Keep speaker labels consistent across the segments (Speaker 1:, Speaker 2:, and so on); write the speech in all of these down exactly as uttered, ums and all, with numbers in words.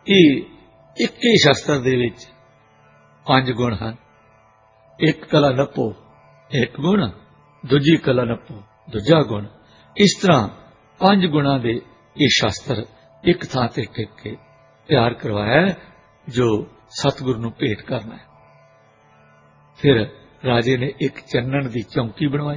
Speaker 1: ਇਹ ਇੱਕ ही शास्त्र दे विच पंज गुण हैं। एक कला नप्पो एक गुण, दूजी कला नप्पो दूजा गुण। इस तरह पंज गुणा दे ये शास्त्र एक थां ते टिक के तैयार करवाया है जो सतगुरु नूं भेंट करना है। फिर राजे ने एक चन्नण दी चौंकी बनवाई।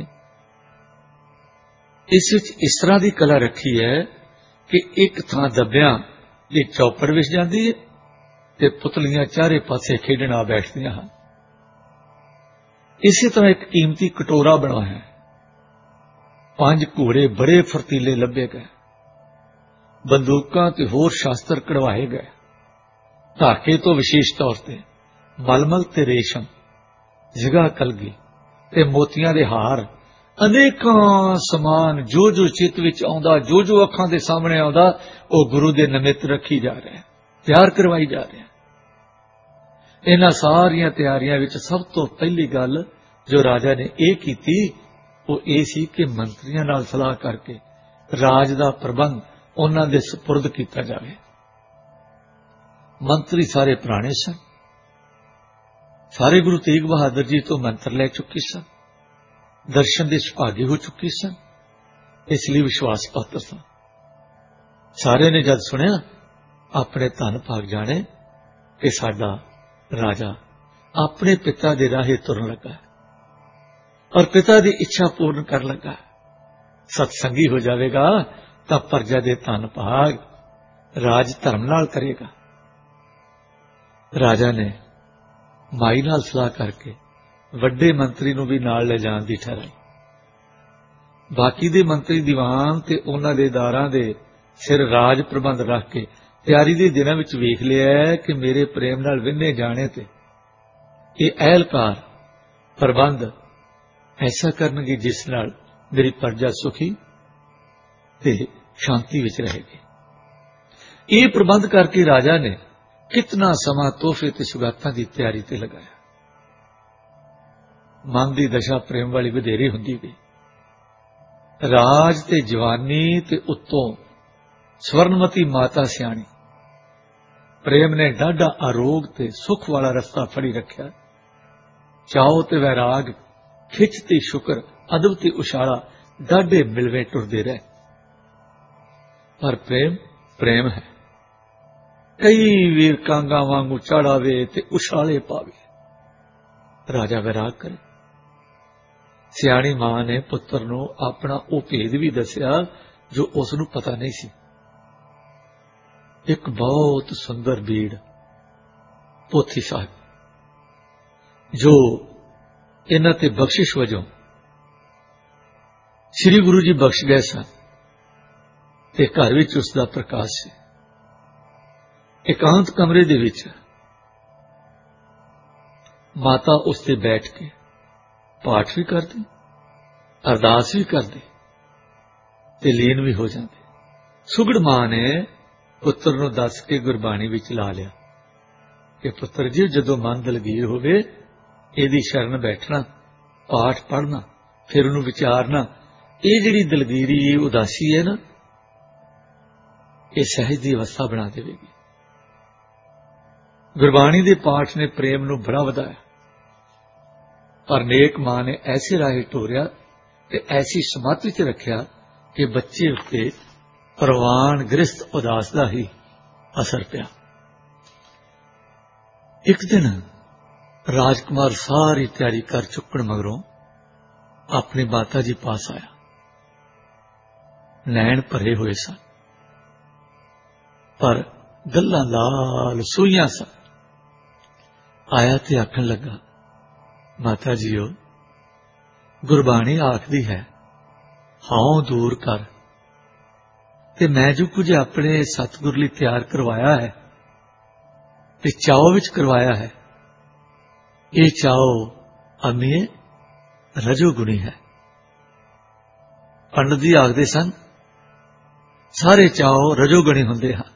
Speaker 1: इस विच इस तरह की कला रखी है कि एक थां दबिया ये चौपड़ विछ जाती है ते पुतलियां चारे पासे खेडण आ बैठदियां हैं। इसी तरह एक कीमती कटोरा बनवाया है। पांच घोड़े बड़े फुर्तीले लभे गए, बंदूकां ते होर शास्त्र कढ़वाए गए। धाके तो विशेष तौर पर मलमल ते रेशम, जिगा कलगी ते मोतियां दे हार, अनेकां समान जो जो चित विच आउंदा, जो जो अखां दे सामने आउंदा, वो गुरु दे निमित्त रखी जा रहे हैं, तैयार करवाई जा रहे हैं। इन्हां सारियां तैयारियां विच सब तो पहली गल जो राजा ने यह कीती वो ये सी कि मंत्रियों नाल सलाह करके राज दा प्रबंध उन्हां दे सुपुर्द कीता जावे। मंत्री सारे पुराने सन, सारे गुरु तेग बहादुर जी तो मंत्र लै चुके सन, दर्शन दे सुभागे हो चुके सन, इसलिए विश्वास पात्र सन। सारे ने जद सुनिया अपने धन भाग जाने कि साडा राजा अपने पिता दे राहे तुरन लगा है और पिता की इच्छा पूर्ण कर लगा है, सत्संगी हो जाएगा तो प्रजा दे धन भाग राज धर्म नाल करेगा। राजा ने माई नाल सलाह करके वड्डे मंत्री नूं भी नाल ले जाण दी ठहराई। बाकी दे मंत्री दीवान ते उन्हां दे दारां दे सिर राज प्रबंध रख के तैयारी दे दिनां विच वेख लिया कि मेरे प्रेम नाल विन्ने जाने ते ये अहलकार प्रबंध ऐसा करनगे जिस नाल मेरी प्रजा सुखी ते शांति विच रहेगी। ये प्रबंध करके राजा ने कितना समा तोहफे ते सुगातां की तैयारी ते लगाया। मन की दशा प्रेम वाली वधेरी हुंदी गई। राज ते जवानी ते उत्तों स्वर्णमती माता सियाणी प्रेम ने डाढ़ा आरोग ते सुख वाला रस्ता फड़ी रखिया। चाओ ते वैराग, खिच ते शुक्र, अदब ते उछाला डाढ़े मिलवे टुरदे रहे। पर प्रेम प्रेम है, कई वीर कांगा वांगू चढ़ावे ते उछाले पावे। राजा वैराग करे। सियाणी मां ने पुत्र नूं अपना वो भेद भी दसिया जो उसनूं पता नहीं सी। एक बहुत सुंदर बीड़ पोथी साहिब जो इन्हां ते बख्शिश वजों श्री गुरु जी बख्श गए सन ते घर विच उसदा प्रकाश सी। एकांत कमरे दे विच माता उसते बैठ के पाठ भी करदी, अरदास भी करदी ते लीन भी हो जाती। सुगड़ मां ने पुत्र नूं दस के गुरबाणी विच ला लिया कि पुत्र जी जदों मन दलगीर होवे इहदी शरण बैठना, पाठ पढ़ना, फिर उहनूं विचारना। ये जिहड़ी दलगीरी उदासी है ना, ये सहज की अवस्था बना देगी। गुरबाणी दे पाठ ने प्रेम नूं बड़ा वधाया। पर नेक मां ने ऐसे राहे टोरिया ते ऐसी समाधि च रखिया कि बच्चे उत्ते प्रवान गृहस्थ उदास का ही असर पिया। एक दिन राजकुमार सारी तैयारी कर चुकन मगरों अपनी माता जी पास आया। नैन भरे हुए सन पर गल्लां लाल सूइयां सन। आया ते आखन लगा, माता जीओ गुरबाणी आखदी है हाओ दूर कर ते मैं जो कुछ अपने सतगुर लई तैयार करवाया है ते चाओ विच करवाया है, ये चाओ अमीए रजोगुणी है। पंडित जी आखदे सन सारे चाओ रजोगुणी हुंदे हैं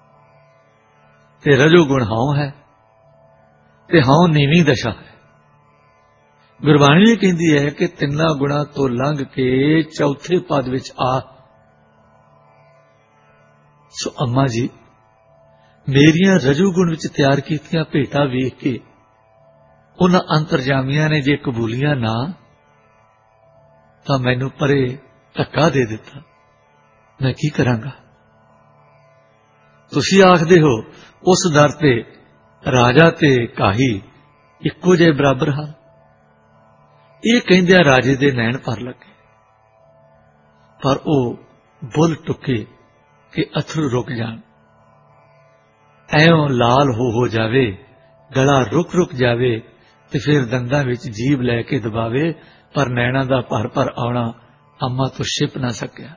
Speaker 1: ते रजोगुण हाओ है ते हाओ नीवी दशा है। गुरबाणी भी कहती है कि तिन्ना गुणा तो लंघ के चौथे पद विच आ। सो अम्मा जी ਮੇਰੀਆਂ ਰਜੋਗੁਣ ਵਿੱਚ ਤਿਆਰ ਕੀਤੀਆਂ ਭੇਟਾਂ ਵੇਖ ਕੇ ਉਹਨਾਂ ਅੰਤਰਜਾਮੀਆਂ ਨੇ ਜੇ ਕਬੂਲੀਆਂ ਨਾ ਤਾਂ ਮੈਨੂੰ ਪਰੇ ਧੱਕਾ ਦੇ ਦਿੱਤਾ। ਮੈਂ ਕੀ ਕਰਾਂਗਾ? ਤੁਸੀਂ ਆਖਦੇ ਹੋ ਉਸ ਦਰ ਤੇ ਰਾਜਾ ਤੇ ਕਾਹੀ ਇੱਕੋ ਜਿਹੇ ਬਰਾਬਰ ਹਨ। ਇਹ ਕਹਿੰਦਿਆਂ ਰਾਜੇ ਦੇ ਨੈਣ ਭਰ ਲੱਗੇ, ਪਰ ਉਹ ਬੁੱਲ ਟੁੱਕੇ ਕਿ ਅਥਰੂ ਰੁਕ ਜਾਣ। ਐਉਂ ਲਾਲ ਹੋ ਹੋ ਜਾਵੇ, ਗਲਾ ਰੁਕ ਰੁਕ ਜਾਵੇ ਤੇ ਫਿਰ ਦੰਦਾਂ ਵਿੱਚ ਜੀਭ ਲੈ ਕੇ ਦਬਾਵੇ, ਪਰ ਨੈਣਾ ਦਾ ਭਰ ਭਰ ਆਉਣਾ ਅੰਮਾ ਤੋਂ ਛਿਪ ਨਾ ਸਕਿਆ।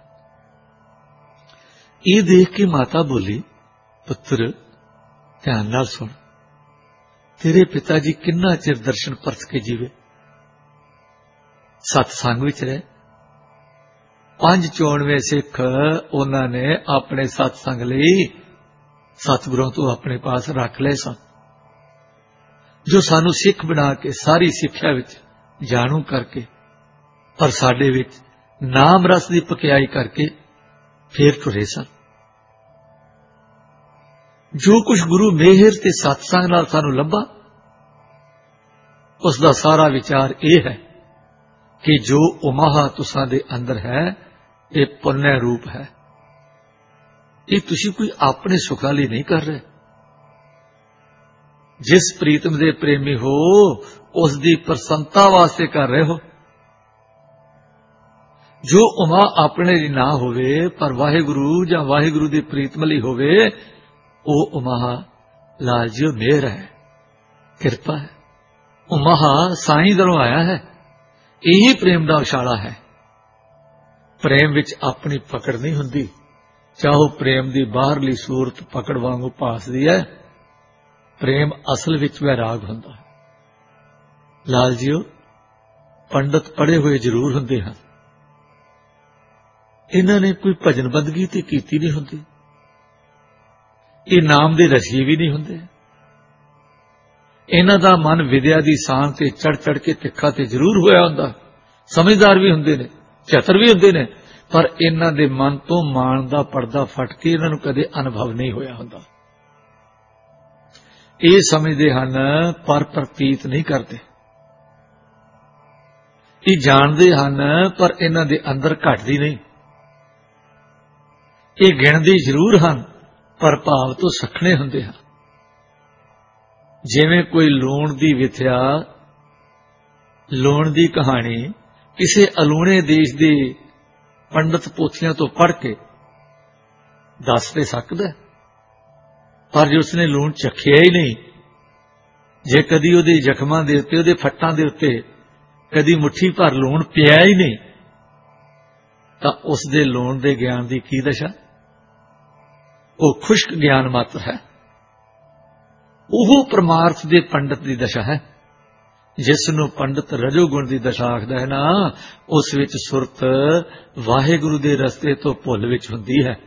Speaker 1: ਇਹ ਦੇਖ ਕੇ ਮਾਤਾ ਬੋਲੀ, ਪੁੱਤਰ ਧਿਆਨ ਨਾਲ ਸੁਣ, ਤੇਰੇ ਪਿਤਾ ਜੀ ਕਿੰਨਾ ਚਿਰ ਦਰਸ਼ਨ ਪਰਸ ਕੇ ਜੀਵੇ, ਸਤਸੰਗ ਵਿੱਚ ਰਹੇ। ਪੰਜ ਚੌਣਵੇਂ ਸਿੱਖ ਉਹਨਾਂ ਨੇ ਆਪਣੇ ਸਤਸੰਗ ਲਈ ਸਤਿਗੁਰਾਂ ਤੋਂ ਆਪਣੇ ਪਾਸ ਰੱਖ ਲਏ ਸਨ, ਜੋ ਸਾਨੂੰ ਸਿੱਖ ਬਣਾ ਕੇ ਸਾਰੀ ਸਿੱਖਿਆ ਵਿੱਚ ਜਾਣੂ ਕਰਕੇ, ਪਰ ਸਾਡੇ ਵਿੱਚ ਨਾਮ ਰਸ ਦੀ ਪਕਿਆਈ ਕਰਕੇ ਫੇਰ ਤੁਰੇ ਸਨ। ਜੋ ਕੁਝ ਗੁਰੂ ਮਿਹਰ ਤੇ ਸਤਸੰਗ ਨਾਲ ਸਾਨੂੰ ਲੱਭਾ, ਉਸ ਦਾ ਸਾਰਾ ਵਿਚਾਰ ਇਹ ਹੈ ਕਿ ਜੋ ਉਮਾਹਾ ਤੁਸਾਂ ਦੇ ਅੰਦਰ ਹੈ, ਇਹ ਪੁੰਨਯ ਰੂਪ ਹੈ। ਇਹ ਤੁਸੀਂ ਕੋਈ ਆਪਣੇ ਸੁਖਾਂ ਲਈ ਨਹੀਂ ਕਰ ਰਹੇ। ਜਿਸ ਪ੍ਰੀਤਮ ਦੇ ਪ੍ਰੇਮੀ ਹੋ, ਉਸ ਦੀ ਪ੍ਰਸੰਨਤਾ ਵਾਸਤੇ ਕਰ ਰਹੇ ਹੋ। ਜੋ ਉਮਾ ਆਪਣੇ ਲਈ ਨਾ ਹੋਵੇ, ਪਰ ਵਾਹਿਗੁਰੂ ਜਾਂ ਵਾਹਿਗੁਰੂ ਦੀ ਪ੍ਰੀਤਮ ਲਈ ਹੋਵੇ, ਉਹ ਉਮਾਹਾ ਲਾਲ ਜੀਓ ਮਿਹਰ ਹੈ, ਕਿਰਪਾ ਹੈ। ਉਮਾਹਾ ਸਾਈਂ ਦਰੋਂ ਆਇਆ ਹੈ। ਇਹੀ ਪ੍ਰੇਮ ਦਾ ਉਛਾਲਾ ਹੈ। ਪ੍ਰੇਮ ਵਿੱਚ ਆਪਣੀ ਪਕੜ ਨਹੀਂ ਹੁੰਦੀ, ਚਾਹੋ ਪ੍ਰੇਮ ਦੀ ਬਾਹਰਲੀ ਸੂਰਤ ਪਕੜ ਵਾਂਗੂ ਭਾਸਦੀ ਹੈ। ਪ੍ਰੇਮ ਅਸਲ ਵਿੱਚ ਵੈਰਾਗ ਹੁੰਦਾ ਹੈ। ਲਾਲ ਜੀਓ, ਪੰਡਤ ਪੜ੍ਹੇ ਹੋਏ ਜ਼ਰੂਰ ਹੁੰਦੇ ਹਨ, ਇਹਨਾਂ ਨੇ ਕੋਈ ਭਜਨ ਬੰਦਗੀ ਤੇ ਕੀਤੀ ਨਹੀਂ ਹੁੰਦੀ। ਇਹ ਨਾਮ ਦੇ ਰਸੀਏ ਵੀ ਨਹੀਂ ਹੁੰਦੇ। ਇਹਨਾਂ ਦਾ ਮਨ ਵਿਦਿਆ ਦੀ ਸਾਂਝ ਤੇ ਚੜ ਚੜ ਕੇ ਤਿੱਖਾ ਤੇ ਜ਼ਰੂਰ ਹੋਇਆ ਹੁੰਦਾ। ਸਮਝਦਾਰ ਵੀ ਹੁੰਦੇ ਨੇ, ਚਤਰ ਵੀ ਹੁੰਦੇ ਨੇ, ਪਰ ਇਹਨਾਂ ਦੇ ਮਨ ਤੋਂ ਮਾਣ ਦਾ ਪਰਦਾ ਫਟ ਕੇ ਇਹਨਾਂ ਨੂੰ ਕਦੇ ਅਨੁਭਵ ਨਹੀਂ ਹੋਇਆ ਹੁੰਦਾ। ਇਹ ਸਮਝਦੇ ਹਨ, ਪਰ ਪ੍ਰਤੀਤ ਨਹੀਂ ਕਰਦੇ। ਇਹ ਜਾਣਦੇ ਹਨ, ਪਰ ਇਹਨਾਂ ਦੇ ਅੰਦਰ ਘਟਦੀ ਨਹੀਂ। ਇਹ ਗਿਣਦੇ ਜ਼ਰੂਰ ਹਨ, ਪਰ ਭਾਵ ਤੋਂ ਸਖਣੇ ਹੁੰਦੇ ਹਨ। ਜਿਵੇਂ ਕੋਈ ਲੂਣ ਦੀ ਵਿਥਿਆ, ਲੂਣ ਦੀ ਕਹਾਣੀ ਕਿਸੇ ਅਲੂਣੇ ਦੇਸ਼ ਦੇ ਪੰਡਤ ਪੋਥੀਆਂ ਤੋਂ ਪੜ੍ਹ ਕੇ ਦੱਸ ਤੇ ਸਕਦਾ, ਪਰ ਜੇ ਉਸਨੇ ਲੂਣ ਚਖਿਆ ਹੀ ਨਹੀਂ, ਜੇ ਕਦੀ ਉਹਦੇ ਜ਼ਖਮਾਂ ਦੇ ਉੱਤੇ, ਉਹਦੇ ਫੱਟਾਂ ਦੇ ਉੱਤੇ ਕਦੀ ਮੁੱਠੀ ਭਰ ਲੂਣ ਪਿਆ ਹੀ ਨਹੀਂ, ਤਾਂ ਉਸ ਦੇ ਲੂਣ ਦੇ ਗਿਆਨ ਦੀ ਕੀ ਦਸ਼ਾ? ਉਹ ਖੁਸ਼ਕ ਗਿਆਨ ਮਾਤਰ ਹੈ। ਉਹ ਪਰਮਾਰਥ ਦੇ ਪੰਡਤ ਦੀ ਦਸ਼ਾ ਹੈ। ਜਿਸ ਨੂੰ ਪੰਡਤ ਰਜੋਗੁਣ ਦੀ ਦਸ਼ਾ ਆਖਦਾ ਹੈ ਨਾ, ਉਸ ਵਿੱਚ ਸੁਰਤ ਵਾਹਿਗੁਰੂ ਦੇ ਰਸਤੇ ਤੋਂ ਭੁੱਲ ਵਿੱਚ ਹੁੰਦੀ ਹੈ।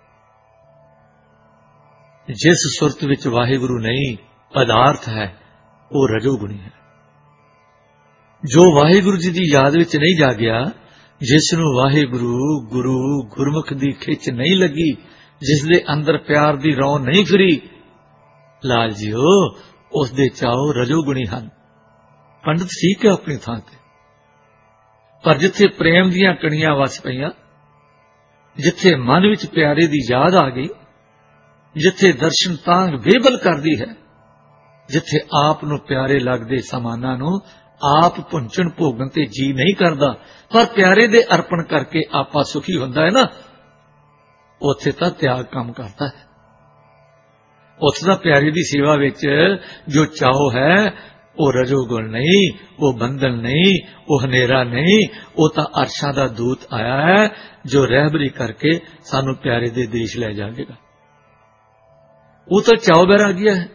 Speaker 1: ਜਿਸ ਸੁਰਤ ਵਿੱਚ ਵਾਹਿਗੁਰੂ ਨਹੀਂ, ਪਦਾਰਥ ਹੈ, ਉਹ ਰਜੋਗੁਣੀ ਹੈ। ਜੋ ਵਾਹਿਗੁਰੂ ਜੀ ਦੀ ਯਾਦ ਵਿੱਚ ਨਹੀਂ ਜਾਗਿਆ, ਜਿਸ ਨੂੰ ਵਾਹਿਗੁਰੂ ਗੁਰੂ ਗੁਰਮੁਖ ਦੀ ਖਿੱਚ ਨਹੀਂ ਲੱਗੀ, ਜਿਸ ਦੇ ਅੰਦਰ ਪਿਆਰ ਦੀ ਰੌਂ ਨਹੀਂ ਫਿਰੀ, ਲਾਲ ਜੀਓ, ਉਸ ਦੇ ਚਾਓ ਰਜੋਗੁਣੀ ਹਨ। ਪੰਡਤ ਠੀਕ ਹੈ ਆਪਣੀ ਥਾਂ ਤੇ, ਪਰ ਜਿੱਥੇ ਪ੍ਰੇਮ ਦੀਆਂ ਕਣੀਆਂ ਵਸ ਪਈਆਂ, ਜਿੱਥੇ ਮਨ ਵਿੱਚ ਪਿਆਰੇ ਦੀ ਯਾਦ ਆ ਗਈ, ਜਿੱਥੇ ਦਰਸ਼ਨ ਤਾਂਗ ਬੇਬਲ ਕਰਦੀ ਹੈ, ਜਿੱਥੇ ਆਪ ਨੂੰ ਪਿਆਰੇ ਲੱਗਦੇ ਸਮਾਨਾਂ ਨੂੰ ਆਪ ਭੁੰਚਣ ਭੋਗਣ ਤੇ ਜੀ ਨਹੀਂ ਕਰਦਾ, ਪਰ ਪਿਆਰੇ ਦੇ ਅਰਪਣ ਕਰਕੇ ਆਪਾ ਸੁਖੀ ਹੁੰਦਾ ਹੈ ਨਾ, ਉੱਥੇ ਤਾਂ ਤਿਆਗ ਕੰਮ ਕਰਦਾ ਹੈ। ਉੱਥੇ ਦਾ ਪਿਆਰੇ ਦੀ ਸੇਵਾ ਵਿੱਚ ਜੋ ਚਾਓ ਹੈ, ਉਹ ਰਜੋਗੁਣ ਨਹੀਂ, ਉਹ ਬੰਧਨ ਨਹੀਂ, ਉਹ ਹਨੇਰਾ ਨਹੀਂ, ਉਹ ਤਾਂ ਅਰਸ਼ਾਂ ਦਾ ਦੂਤ ਆਇਆ ਹੈ, ਜੋ ਰਹਿਬਰੀ ਕਰਕੇ ਸਾਨੂੰ ਪਿਆਰੇ ਦੇ ਦੇਸ਼ ਲੈ ਜਾਵੇਗਾ। ਉਹ ਤਾਂ ਚਾਓ ਬੈਰਾਗੀਆ ਹੈ।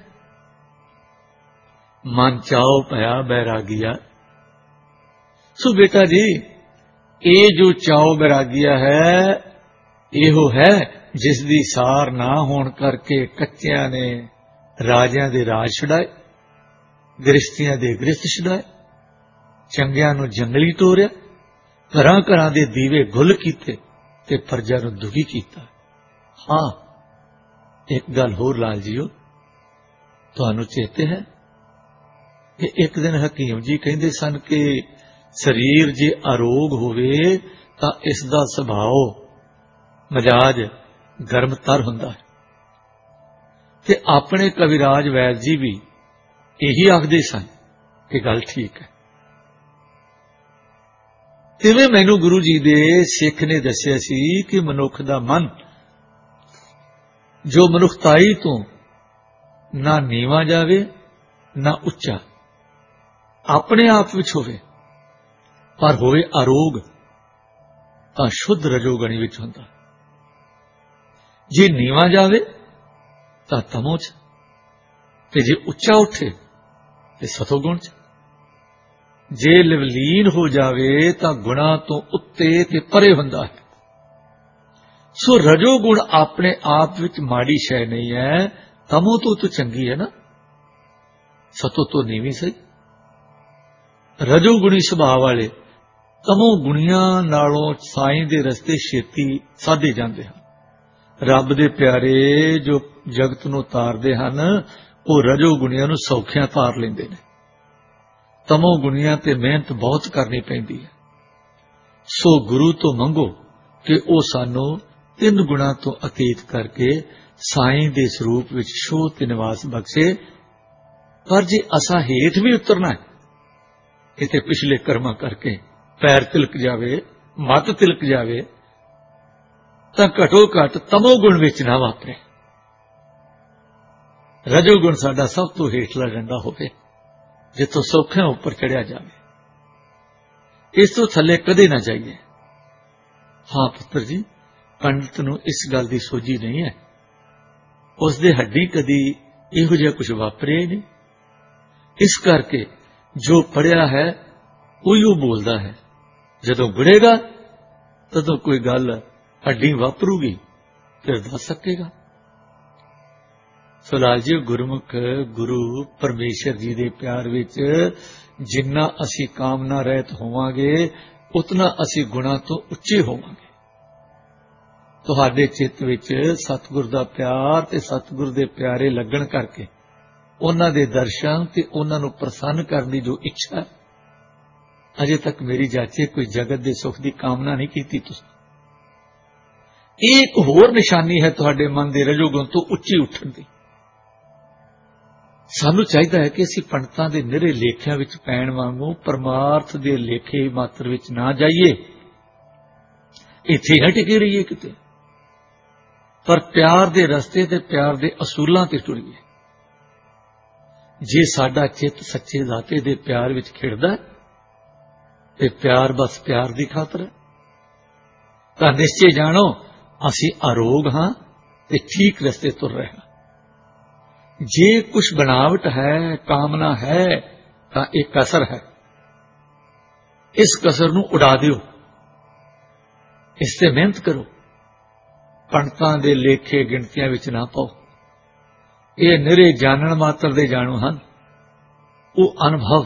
Speaker 1: ਮਨ ਚਾਓ ਭਇਆ ਬੈਰਾਗੀਆ। ਸੋ ਬੇਟਾ ਜੀ, ਇਹ ਜੋ ਚਾਓ ਬੈਰਾਗੀਆ ਹੈ, ਇਹੋ ਹੈ ਜਿਸ ਦੀ ਸਾਰ ਨਾ ਹੋਣ ਕਰਕੇ ਕੱਚਿਆਂ ਨੇ ਰਾਜਿਆਂ ਦੇ ਰਾਜ ਛੁਡਾਏ, ਗ੍ਰਸਤੀਆਂ ਦੇ ਗ੍ਰਸਤ ਛੁਡਾਏ, ਚੰਗਿਆਂ ਨੂੰ ਜੰਗਲੀ ਤੋਰਿਆ, ਘਰਾਂ ਘਰਾਂ ਦੇ ਦੀਵੇ ਗੁੱਲ ਕੀਤੇ ਤੇ ਪ੍ਰਜਾ ਨੂੰ ਦੁਖੀ ਕੀਤਾ। ਹਾਂ, एक गल होर लाल जीओ, तुहानू चेते है कि एक दिन हकीम जी कहते सन कि शरीर जे अरोग होवे तां इसदा सुभाव मजाज गर्म तर हुंदा है। ते अपने कविराज वैद जी भी यही आखदे सन कि गल ठीक है। तिवें मैनू गुरु जी दे सिख ने दस्सिया सी कि मनुख दा मन जो मनुखताई तो ना नीवा जावे ना उच्चा, अपने आप विच होवे पर होवे अरोग तां शुद्ध रजोगणी विच हुंदा। जे नीवा जावे तां तमो च, ते जे उच्चा उठे ते सतोगुण च। जे लवलीन हो जावे तां गुणा तो उत्ते ते परे हुंदा है। सो रजोगुण अपने आप विच माड़ी शै नहीं है, तमो तो तो चंगी है ना, सतो तो नीवी सही। रजोगुणी सुभाव वाले तमो गुणियां नालों साईं दे रस्ते छेती साधे जांदे हन। रब दे प्यारे जो जगत नूं तारदे हन वो रजोगुणियां नूं सौखियां तार लैंदे ने। तमो गुणियां ते मेहनत बहुत करनी पैंदी है। सो गुरु तो मंगो कि वो सानू तीन गुणा तो अतीत करके साईं दे स्वरूप विच शोध ते निवास बख्शे। पर जे असा हेठ भी उतरना है, किते पिछले कर्मा करके पैर तिलक जावे, मत तिलक जावे, तां घटो घट तमोगुण विच ना वापरे। रजोगुण साडा सब तो हेठला डंडा होवे जिथों सौखियां उपर चढ़िया जावे। इस तो थले कदे ना जाइए। हां पुत्र जी, पंडित नूं इस गल की सोझी नहीं है, उसदे हड्डी कदी इहो जिहा कुछ वापरिया ही नहीं। इस करके जो पढ़िया है उही बोलता है, जदों गुड़ेगा तदों कोई गल हड्डी वापरूगी फिर दस सकेगा। सो लाल जी, गुरमुख गुरु परमेश्वर जी दे प्यार विच जिन्ना असी कामना रहत होवांगे उतना असी गुणा तो उच्चे होवांगे। तुहाडे चित्त विच सतगुर दा प्यार ते सतगुर दे प्यारे लगन करके उन्हां दे दर्शन ते उन्हां नूं प्रसन्न करन दी जो इच्छा, अजे तक मेरी जाचे कोई जगत दे सुख दी कामना नहीं कीती तुसीं। एक होर निशानी है तुहाडे मन दे रजोगुण तो उच्ची उठण दी। सानू चाहिदा है कि असीं पंडितां दे निरे लेखिਆਂ विच पैण वांगू परमार्थ दे लेखे मात्र विच ना जाइए, इत्थे ना टिके रहिए किते, पर प्यार दे रस्ते ते प्यार दे असूलां ते टुरीए। जे साडा चित्त सच्चे दाते दे प्यार विच खिड़दा ते प्यार बस प्यार दी खातर है, तां निश्चय जाणो असीं अरोग हां ते ठीक रस्ते तुर रहे हां। जे कुछ बनावट है, कामना है, तां एक कसर है। इस कसर नूं उड़ा दिओ, इसते मेहनत करो, पंडितां दे लेखे गिणतियां विच ना पाओ। ये निरे जानण मात्र दे जाणू हन। वो अनुभव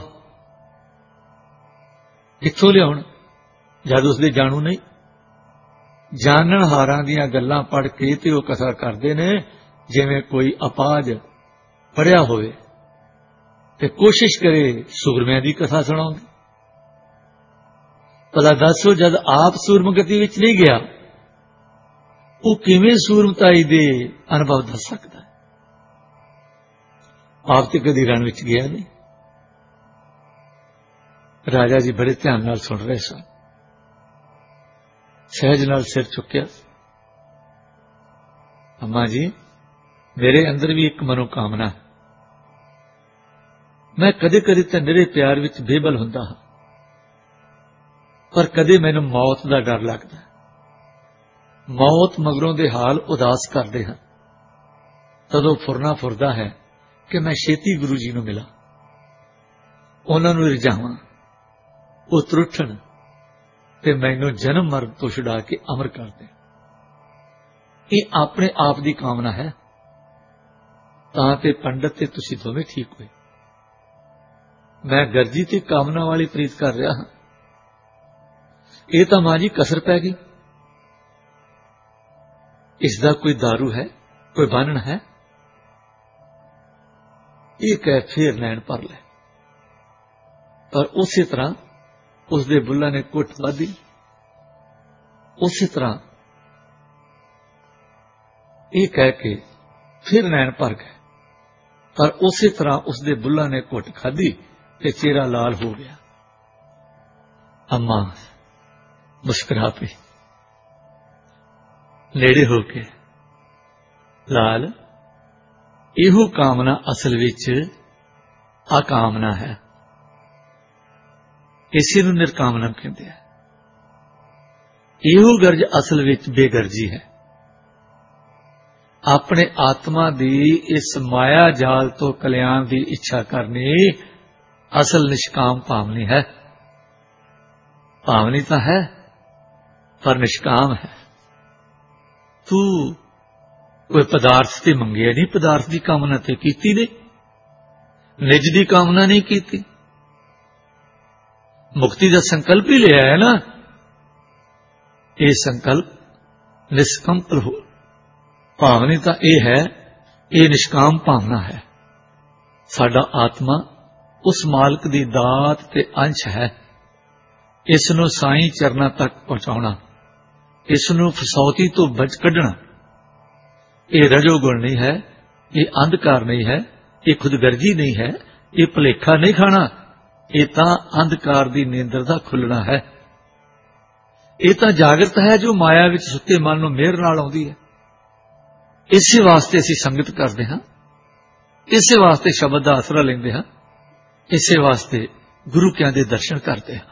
Speaker 1: कित्थों लियाउण जद उसदे जाणू नहीं। जानण हारां दीयां गल्लां पढ़ के ते वो कसर करदे ने जिवें कोई अपाज पढ़िया होवे ते कोशिश करे सूरमिਆਂ दी कथा सुणाउण दी। भला दसो, जद आप सूरमगति विच नहीं गया वो किवें सूरमताई दे अनुभव दस सकदा है। आप तो कदी रण विच गया नहीं। राजा जी बड़े ध्यान नाल सुन रहे सन, सहज नाल सिर चुक्या। अम्मा जी, मेरे अंदर भी एक मनोकामना है। मैं कदे कदे तो निरे प्यार विच बेबल हुंदा हां, पर कदे मैनूं मौत दा डर लगदा है। मौत मगरों दे हाल उदास करदे हन। तदों फुरना फुरदा है कि मैं छेती गुरु जी नूं मिला, उन्हां नूं रिझावां, वो त्रुठण ते मैनूं जन्म मरण तो छुड़ा के अमर कर देण। ये अपने आप दी कामना है। तां ते पंडित ते तुसीं दोवें ठीक होए। मैं गर्जी ते कामना वाली प्रीत कर रहा हां। ये तां मां जी कसर पै गई। इसदा कोई दारू है? कोई बानन है? ये कह फिर नैन भर ले। पर उसी तरह उसके बुल्ला ने कुट वाधी, उसी तरह ये कह के फिर नैन भर गए। पर उसी तरह उसके बुल्ला ने घुट खाधी ते चेहरा लाल हो गया। अम्मा मुस्कुरा पई नेड़े होके, लाल इहो कामना असल विच अकामना है, इसे नूं निर्कामना कहंदे आ। इहो गर्ज असल विच बेगर्जी है। अपने आत्मा दी इस माया जाल तो कल्याण दी इच्छा करनी असल निष्काम भावनी है। भावनी तो है पर निष्काम है। तू कोई पदार्थ ते मंगिया नहीं, पदार्थ की कामना ते कीती नहीं, निज की कामना नहीं कीती, मुक्ति का संकल्प ही लिया है ना। ये संकल्प निष्कंपल हो। भावनी तो यह है, ये निष्काम भावना है। साडा आत्मा उस मालिक दी दात ते अंश है। इसनों साईं चरना तक पहुंचाना, इसनों फसौती तो बच कढ़ना, ये रजोगुण नहीं है, ये अंधकार नहीं है, ये खुदगर्जी नहीं है, ये भुलेखा नहीं खाना। ये तो अंधकार दी नींदर दा खुलना है। ये तो जागृत है जो माया विच सुते मन नूं मेहर नाल आउंदी है। इसे वास्ते असीं संगत करते हां, इसे वास्ते शब्द का आसरा लेंदे हां, इसे वास्ते गुरु कियां दे दर्शन करते हां।